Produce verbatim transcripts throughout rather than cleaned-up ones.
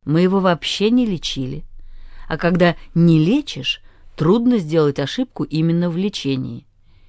Мы его вообще не лечили. А когда не лечишь, трудно сделать ошибку именно в лечении.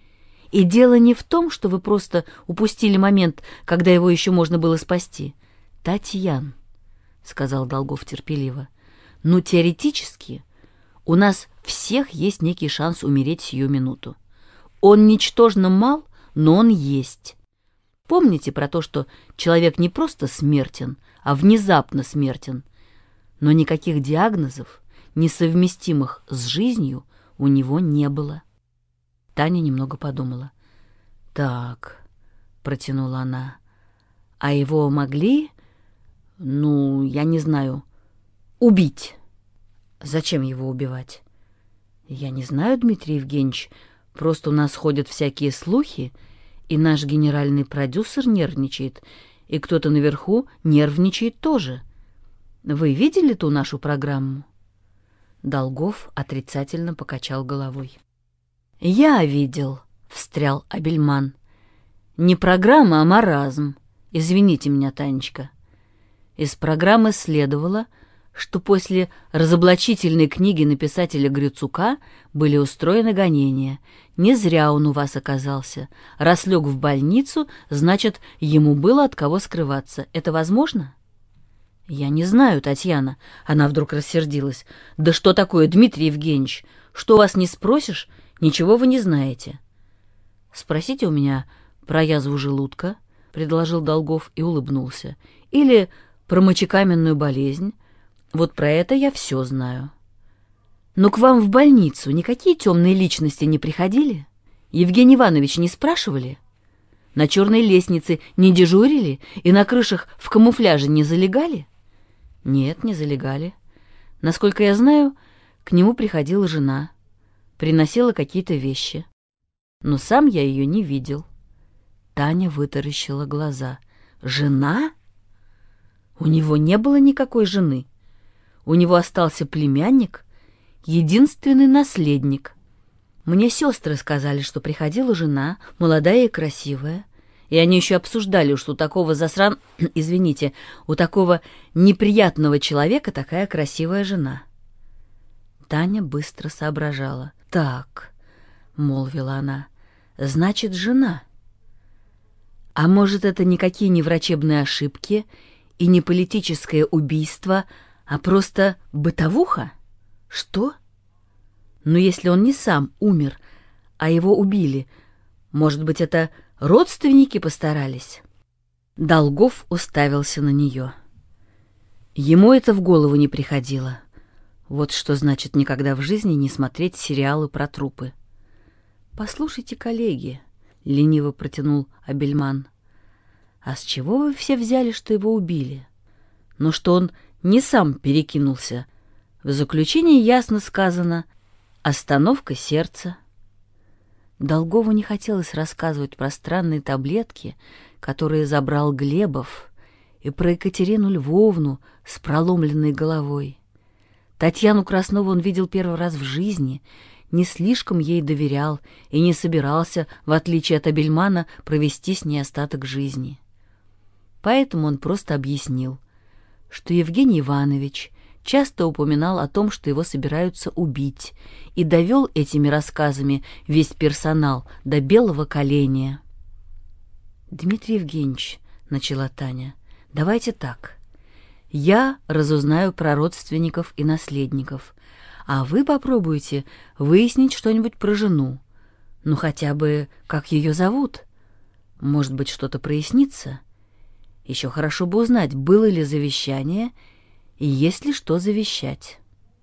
И дело не в том, что вы просто упустили момент, когда его еще можно было спасти. Татьян, — сказал Долгов терпеливо, — ну, теоретически у нас всех есть некий шанс умереть сию минуту. Он ничтожно мал, но он есть. Помните про то, что человек не просто смертен, а внезапно смертен, но никаких диагнозов, несовместимых с жизнью, у него не было. Таня немного подумала. «Так», — протянула она, — «а его могли, ну, я не знаю, убить?» «Зачем его убивать?» «Я не знаю, Дмитрий Евгеньевич, просто у нас ходят всякие слухи, и наш генеральный продюсер нервничает, и кто-то наверху нервничает тоже. Вы видели ту нашу программу?» Долгов отрицательно покачал головой. «Я видел», — встрял Абельман. «Не программа, а маразм. Извините меня, Танечка». Из программы следовало, что после разоблачительной книги написателя Грицука были устроены гонения. Не зря он у вас оказался. Раз лег в больницу, значит, ему было от кого скрываться. Это возможно? «Я не знаю, Татьяна». Она вдруг рассердилась. «Да что такое, Дмитрий Евгеньевич? Что вас не спросишь, ничего вы не знаете». «Спросите у меня про язву желудка», — предложил Долгов и улыбнулся. «Или про мочекаменную болезнь. Вот про это я все знаю». «Но к вам в больницу никакие темные личности не приходили? Евгений Иванович не спрашивали? На черной лестнице не дежурили и на крышах в камуфляже не залегали?» «Нет, не залегали. Насколько я знаю, к нему приходила жена, приносила какие-то вещи. Но сам я ее не видел». Таня вытаращила глаза. «Жена? У него не было никакой жены. У него остался племянник, единственный наследник. Мне сестры сказали, что приходила жена, молодая и красивая, и они еще обсуждали, что у такого засран... Извините, у такого неприятного человека такая красивая жена». Таня быстро соображала. «Так», — молвила она, — «значит, жена. А может, это никакие не врачебные ошибки и не политическое убийство, а просто бытовуха? Что? Но если он не сам умер, а его убили, может быть, это родственники постарались?» Долгов уставился на нее. Ему это в голову не приходило. Вот что значит никогда в жизни не смотреть сериалы про трупы. «Послушайте, коллеги», — лениво протянул Абельман, — «а с чего вы все взяли, что его убили? Ну, что он не сам перекинулся. В заключении ясно сказано: остановка сердца». Долгову не хотелось рассказывать про странные таблетки, которые забрал Глебов, и про Екатерину Львовну с проломленной головой. Татьяну Краснову он видел первый раз в жизни, не слишком ей доверял и не собирался, в отличие от Абельмана, провести с ней остаток жизни. Поэтому он просто объяснил, что Евгений Иванович часто упоминал о том, что его собираются убить, и довел этими рассказами весь персонал до белого коленя. «Дмитрий Евгеньевич», — начала Таня, — «давайте так. Я разузнаю про родственников и наследников, а вы попробуйте выяснить что-нибудь про жену. Ну, хотя бы, как ее зовут. Может быть, что-то прояснится. Еще хорошо бы узнать, было ли завещание и есть ли что завещать».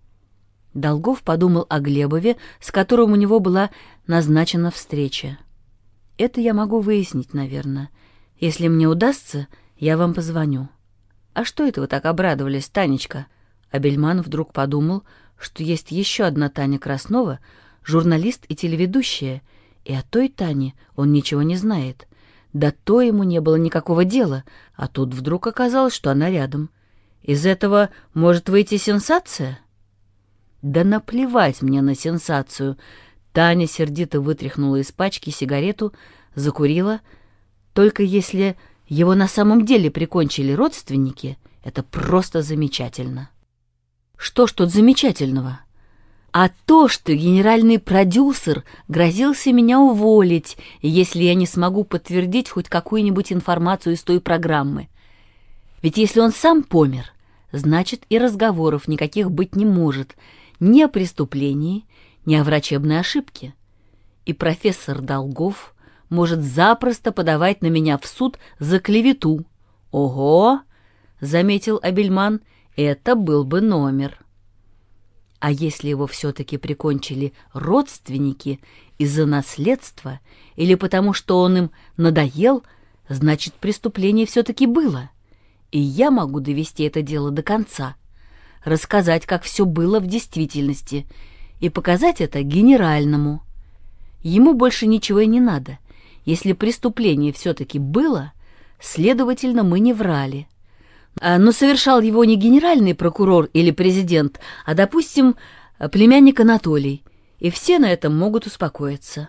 Долгов подумал о Глебове, с которым у него была назначена встреча. «Это я могу выяснить, наверное. Если мне удастся, я вам позвоню». «А что это вы так обрадовались, Танечка?» Абельман вдруг подумал, что есть еще одна Таня Краснова, журналист и телеведущая, и о той Тане он ничего не знает. До то ему не было никакого дела, а тут вдруг оказалось, что она рядом. Из этого может выйти сенсация? «Да наплевать мне на сенсацию!» Таня сердито вытряхнула из пачки сигарету, закурила. «Только если его на самом деле прикончили родственники, Это просто замечательно». «Что ж тут замечательного?» «А то, что генеральный продюсер грозился меня уволить, если я не смогу подтвердить хоть какую-нибудь информацию из той программы. Ведь если он сам помер, значит и разговоров никаких быть не может ни о преступлении, ни о врачебной ошибке. И профессор Долгов может запросто подавать на меня в суд за клевету». «Ого!» — заметил Абельман, — «это был бы номер». А если его все-таки прикончили родственники из-за наследства или потому, что он им надоел, значит, преступление все-таки было. И я могу довести это дело до конца, рассказать, как все было в действительности, и показать это генеральному. Ему больше ничего и не надо. Если преступление все-таки было, следовательно, мы не врали. Но совершал его не генеральный прокурор или президент, а, допустим, племянник Анатолий, и все на этом могут успокоиться.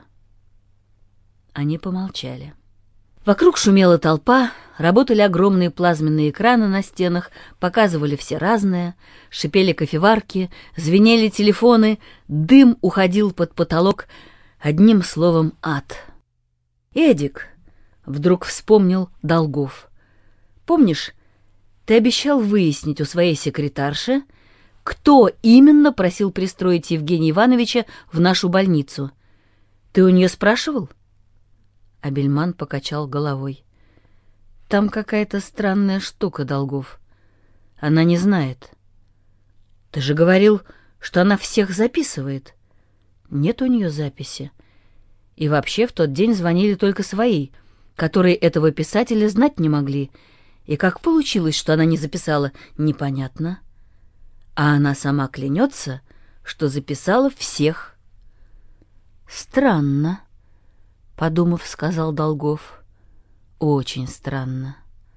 Они помолчали. Вокруг шумела толпа, работали огромные плазменные экраны на стенах, показывали все разное, шипели кофеварки, звенели телефоны, дым уходил под потолок, одним словом, ад. «Эдик», — вдруг вспомнил Долгов, — «помнишь, ты обещал выяснить у своей секретарши, кто именно просил пристроить Евгения Ивановича в нашу больницу. Ты у нее спрашивал?» Абельман покачал головой. «Там какая-то странная штука, Долгов. Она не знает». «Ты же говорил, что она всех записывает». «Нет у нее записи. И вообще в тот день звонили только свои, которые этого писателя знать не могли. И как получилось, что она не записала, непонятно. А она сама клянется, что записала всех». «Странно», — подумав, сказал Долгов. «Очень странно».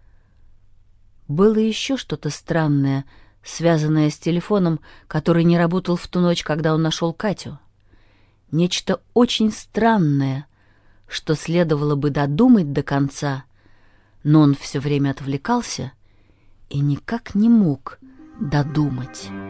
Было еще что-то странное, связанное с телефоном, который не работал в ту ночь, когда он нашел Катю. Нечто очень странное, что следовало бы додумать до конца, но он все время отвлекался и никак не мог додумать.